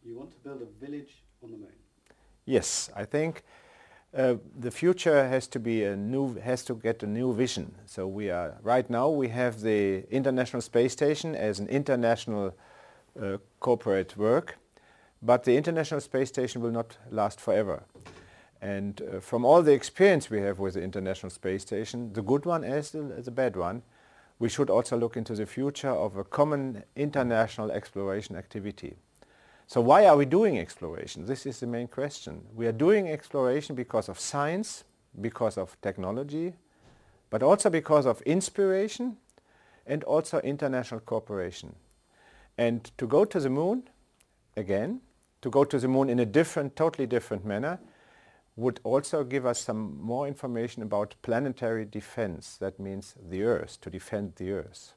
You want to build a village on the moon. Yes, I think the future has to get a new vision. So right now we have the International Space Station as an international corporate work, but the International Space Station will not last forever. And from all the experience we have with the International Space Station, the good one as the bad one, we should also look into the future of a common international exploration activity. So why are we doing exploration? This is the main question. We are doing exploration because of science, because of technology, but also because of inspiration and also international cooperation. And to go to the moon, again, to go to the moon in a totally different manner, would also give us some more information about planetary defense. That means the Earth, to defend the Earth.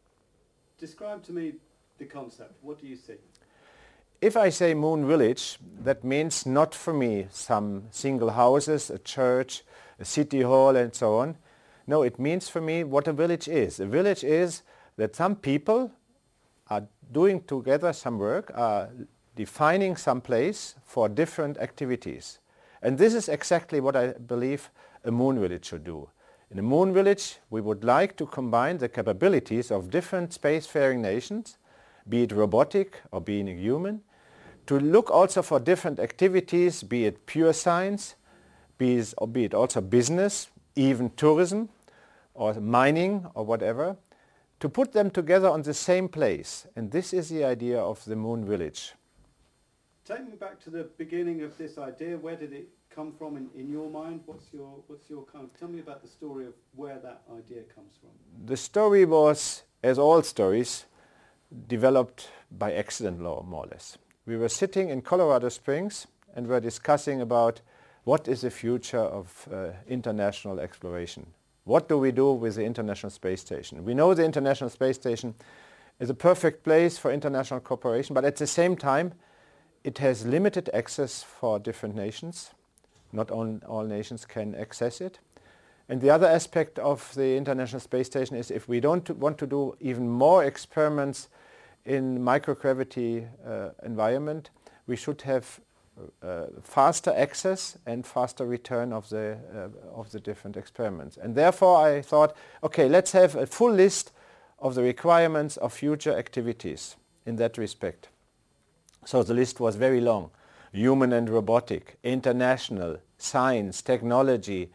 Describe to me the concept. What do you see? If I say moon village, that means not for me some single houses, a church, a city hall and so on. No, it means for me what a village is. A village is that some people are doing together some work, are defining some place for different activities. And this is exactly what I believe a moon village should do. In a moon village, we would like to combine the capabilities of different spacefaring nations, be it robotic or being human, to look also for different activities, be it pure science, be it also business, even tourism or mining or whatever, to put them together on the same place. And this is the idea of the moon village. Take me back to the beginning of this idea. Where did it come from in your mind? What's your kind of, tell me about the story of where that idea comes from. The story was, as all stories, developed by accident, more or less. We were sitting in Colorado Springs and were discussing about what is the future of international exploration. What do we do with the International Space Station? We know the International Space Station is a perfect place for international cooperation, but at the same time it has limited access for different nations. Not all nations can access it. And the other aspect of the International Space Station is if we don't want to do even more experiments in microgravity environment, we should have faster access and faster return of the different experiments. And therefore I thought, okay, let's have a full list of the requirements of future activities in that respect. So the list was very long. Human and robotic, international, science, technology,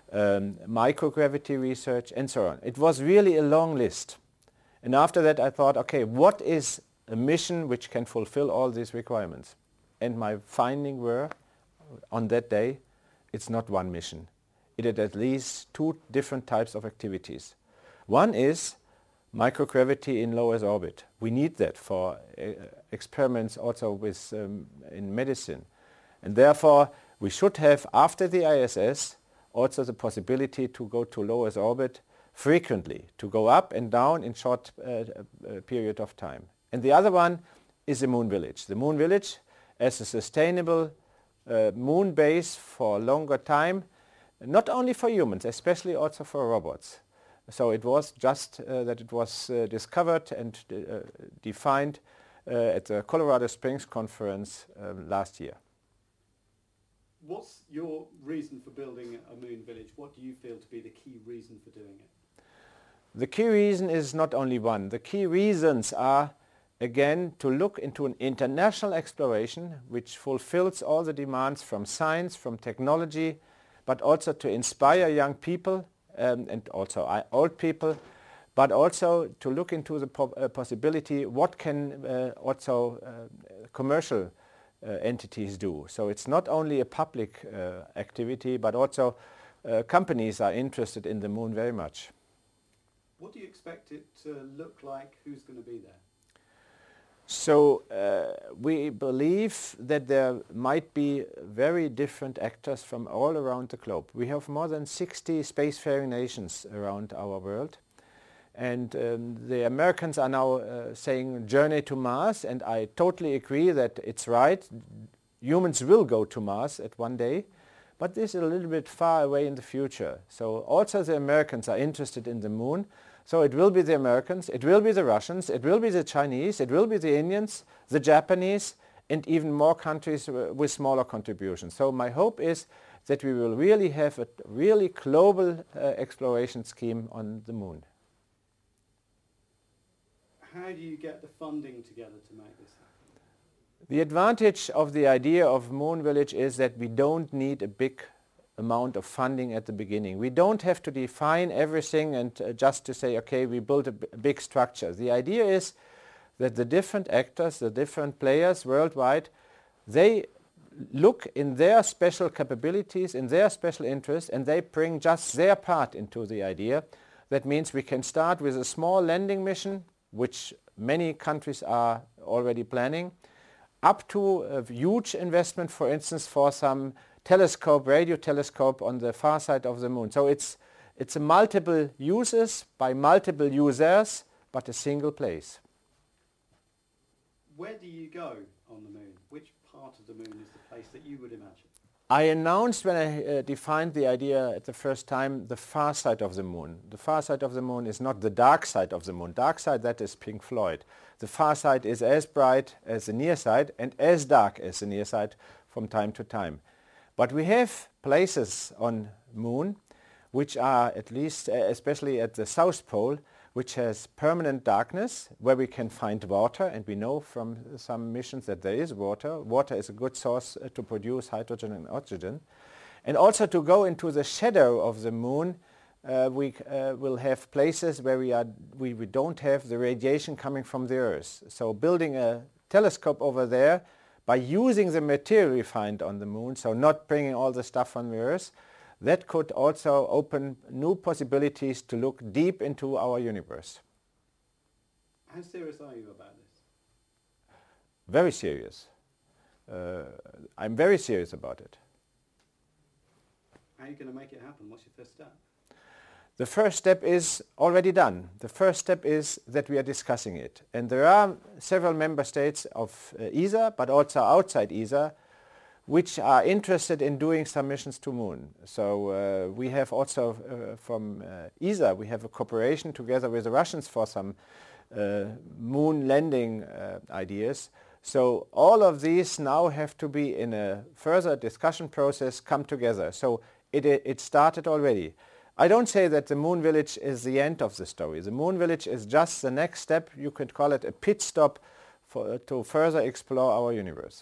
microgravity research, and so on. It was really a long list. And after that I thought, okay, what is a mission which can fulfill all these requirements? And my finding were, on that day, it's not one mission. It had at least two different types of activities. One is microgravity in low Earth orbit. We need that for experiments also with in medicine. And therefore we should have, after the ISS, also the possibility to go to low Earth orbit frequently, to go up and down in short period of time. And the other one is the moon village. The moon village as a sustainable moon base for longer time, not only for humans, especially also for robots. So it was just that it was discovered and defined at the Colorado Springs conference last year. What's your reason for building a moon village? What do you feel to be the key reason for doing it? The key reason is not only one. The key reasons are, again, to look into an international exploration which fulfills all the demands from science, from technology, but also to inspire young people and also old people, but also to look into the possibility what can also commercial entities do. So it's not only a public activity, but also companies are interested in the moon very much. What do you expect it to look like? Who's going to be there? So we believe that there might be very different actors from all around the globe. We have more than 60 spacefaring nations around our world. And the Americans are now saying journey to Mars, and I totally agree that it's right. Humans will go to Mars at one day, but this is a little bit far away in the future. So also the Americans are interested in the moon. So it will be the Americans, it will be the Russians, it will be the Chinese, it will be the Indians, the Japanese, and even more countries with smaller contributions. So my hope is that we will really have a really global exploration scheme on the moon. How do you get the funding together to make this happen? The advantage of the idea of Moon Village is that we don't need a big amount of funding at the beginning. We don't have to define everything and just to say, okay, we built a big structure. The idea is that the different actors, the different players worldwide, they look in their special capabilities, in their special interests, and they bring just their part into the idea. That means we can start with a small landing mission, which many countries are already planning, up to a huge investment, for instance, for some telescope, radio telescope on the far side of the moon. So it's a multiple uses by multiple users, but a single place. Where do you go on the moon? Which part of the moon is the place that you would imagine? I announced when I defined the idea at the first time the far side of the moon. The far side of the moon is not the dark side of the moon. Dark side, that is Pink Floyd. The far side is as bright as the near side and as dark as the near side from time to time. But we have places on moon which are at least, especially at the South Pole, which has permanent darkness, where we can find water, and we know from some missions that there is water. Water is a good source to produce hydrogen and oxygen. And also to go into the shadow of the moon, we will have places where we don't have the radiation coming from the Earth. So building a telescope over there by using the material we find on the moon, so not bringing all the stuff from the Earth, that could also open new possibilities to look deep into our universe. How serious are you about this? Very serious. I'm very serious about it. How are you going to make it happen? What's your first step? The first step is already done. The first step is that we are discussing it. And there are several member states of ESA, but also outside ESA, which are interested in doing some missions to moon. So we have also from ESA, we have a cooperation together with the Russians for some moon landing ideas. So all of these now have to be in a further discussion process, come together. So it started already. I don't say that the Moon Village is the end of the story. The Moon Village is just the next step. You could call it a pit stop to further explore our universe.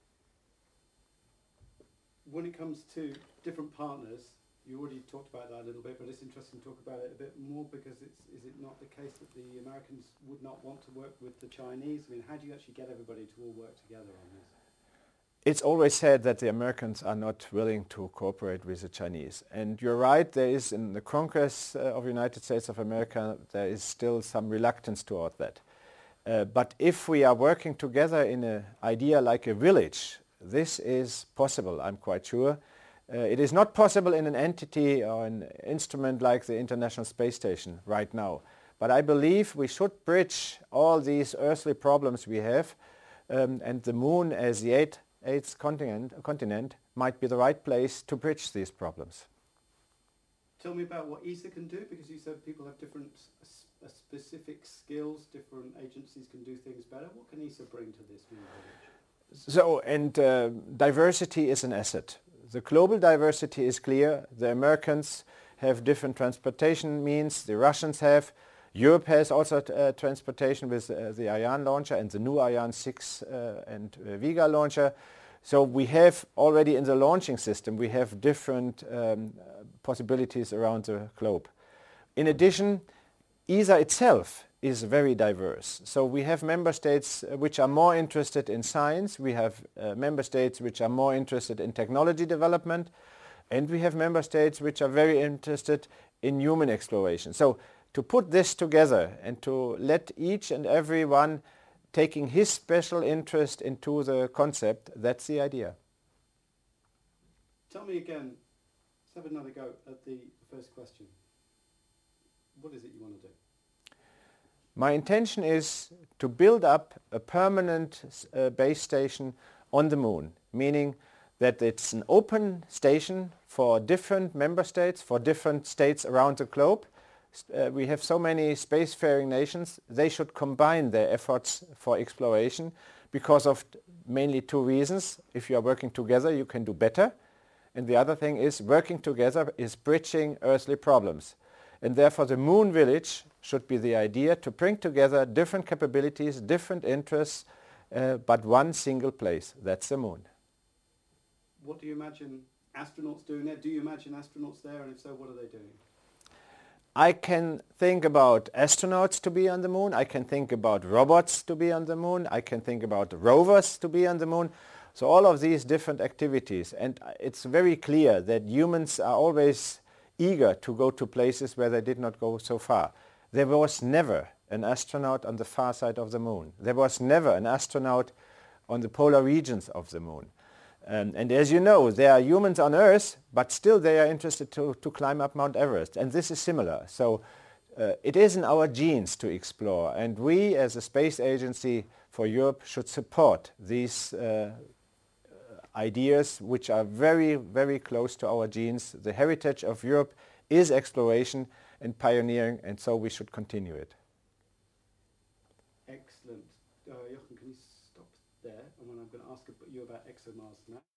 When it comes to different partners, you already talked about that a little bit, but it's interesting to talk about it a bit more because is it not the case that the Americans would not want to work with the Chinese? I mean, how do you actually get everybody to all work together on this? It's always said that the Americans are not willing to cooperate with the Chinese. And you're right, there is in the Congress of the United States of America, there is still some reluctance toward that. But if we are working together in an idea like a village, this is possible, I'm quite sure. It is not possible in an entity or an instrument like the International Space Station right now. But I believe we should bridge all these earthly problems we have, and the moon as the eighth continent might be the right place to bridge these problems. Tell me about what ESA can do, because you said people have different specific skills, different agencies can do things better. What can ESA bring to this moon village? So, and diversity is an asset. The global diversity is clear. The Americans have different transportation means. The Russians have. Europe has also transportation with the Ariane launcher and the new Ariane 6 and Vega launcher. So we have already in the launching system, we have different possibilities around the globe. In addition, ESA itself is very diverse. So we have member states which are more interested in science, we have member states which are more interested in technology development, and we have member states which are very interested in human exploration. So to put this together and to let each and every one taking his special interest into the concept, that's the idea. Tell me again, let's have another go at the first question. What is it you want to do? My intention is to build up a permanent base station on the moon, meaning that it's an open station for different member states, for different states around the globe. We have so many spacefaring nations, they should combine their efforts for exploration because of mainly two reasons. If you are working together, you can do better. And the other thing is working together is bridging earthly problems. And therefore the Moon Village should be the idea to bring together different capabilities, different interests, but one single place. That's the Moon. What do you imagine astronauts doing there? Do you imagine astronauts there, and if so, what are they doing? I can think about astronauts to be on the Moon. I can think about robots to be on the Moon. I can think about rovers to be on the Moon. So all of these different activities. And it's very clear that humans are always eager to go to places where they did not go so far. There was never an astronaut on the far side of the Moon. There was never an astronaut on the polar regions of the Moon. And as you know, there are humans on Earth, but still they are interested to climb up Mount Everest. And this is similar. So it is in our genes to explore. And we, as a space agency for Europe, should support these ideas which are very, very close to our genes. The heritage of Europe is exploration and pioneering, and so we should continue it. Excellent. Jochen, can you stop there? And then I'm going to ask you about ExoMars now.